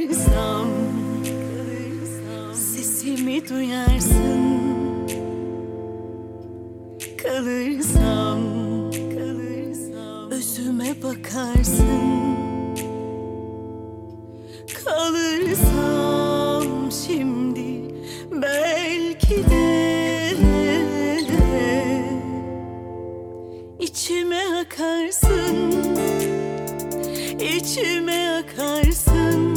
Kalırsam sesimi duyarsın. Kalırsam özüme bakarsın. Kalırsam şimdi belki de içime akarsın, içime akarsın.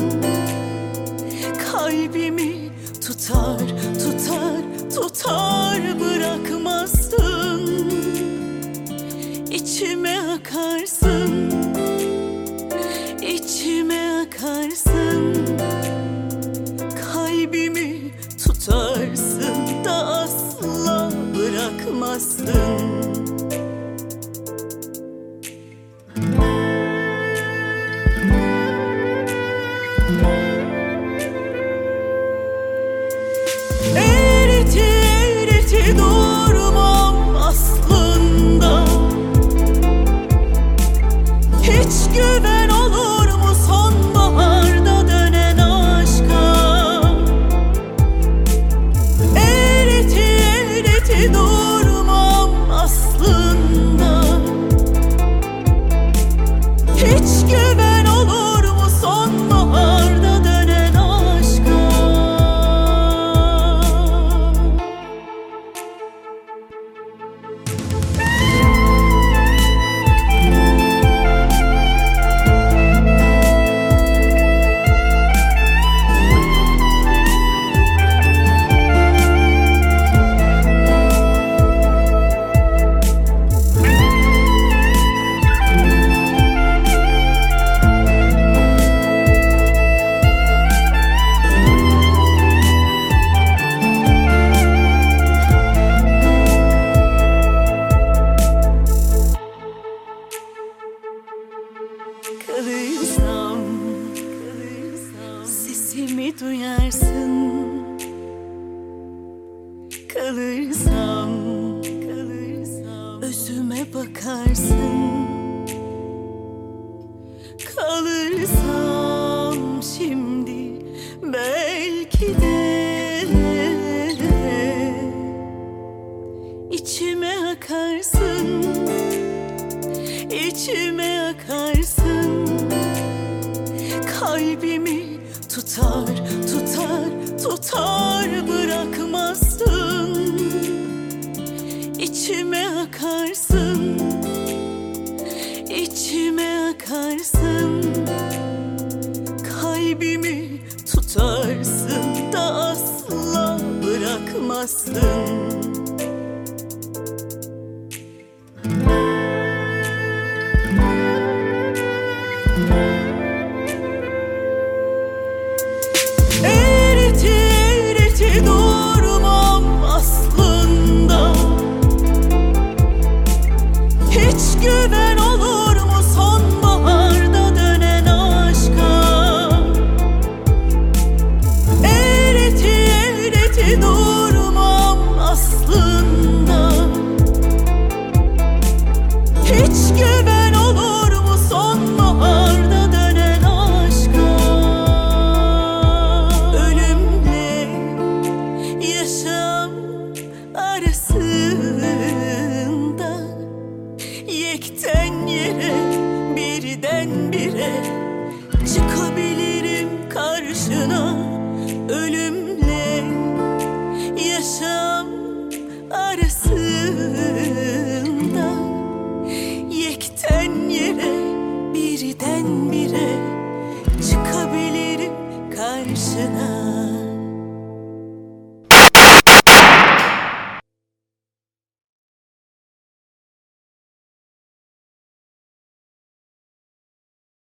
Kalbimi tutar, tutar, tutar bırakmazsın. İçime akarsın, içime akarsın. Kalbimi tutarsın da asla bırakmazsın. Eğreti eğreti durmam aslında. Hiç güven olur mu sonbaharda dönen aşka? Eğreti eğreti durmam aslında. Hiç güven olur mu sonbaharda dönen aşka? Kalırsam sesimi duyarsın. Kalırsam özüme bakarsın. Kalırsam şimdi belki de içime akarsın, içime akarsın. Kalbimi tutar, tutar, tutar bırakmazsın. İçime akarsın, içime akarsın. Kalbimi tutarsın da asla bırakmazsın. Eğreti eğreti durmam aslında. Hiç güven olur mu sonbaharda dönen aşka? Eğreti eğreti durmam aslında. Hiç güven olur mu sonbaharda dönen aşka? Ölümle yaşam arasında yekten yere birdenbire çıkabilirim karşına. Ölümle yaşam arasında yekten yere birdenbire çıkabilirim karşına.